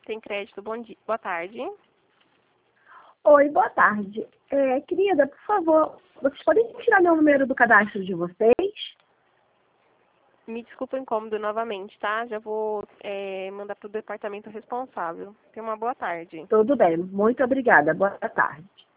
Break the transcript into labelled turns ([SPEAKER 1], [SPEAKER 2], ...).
[SPEAKER 1] Sem Crédito, bom dia. Boa tarde.
[SPEAKER 2] Oi, boa tarde. Querida, por favor, vocês podem tirar meu número do cadastro de vocês?
[SPEAKER 1] Me desculpa o incômodo novamente, tá? Já vou mandar para o departamento responsável. Tenha uma boa tarde.
[SPEAKER 2] Tudo bem, muito obrigada. Boa tarde.